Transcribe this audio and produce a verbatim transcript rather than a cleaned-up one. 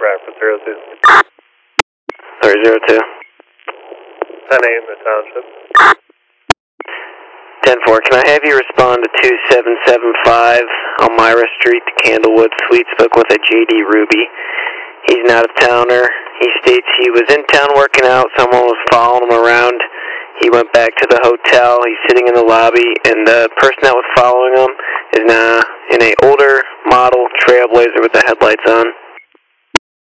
Right for zero two. Sorry, zero two. ten eight in the township. ten four, can I have you respond to two seven seven five Elmira Street to Candlewood Suites, book with a J D Ruby. He's an out-of-towner. He states he was in town working out. Someone was following him around. He went back to the hotel. He's sitting in the lobby, and the person that was following him is now in an older model Trailblazer with the headlights on.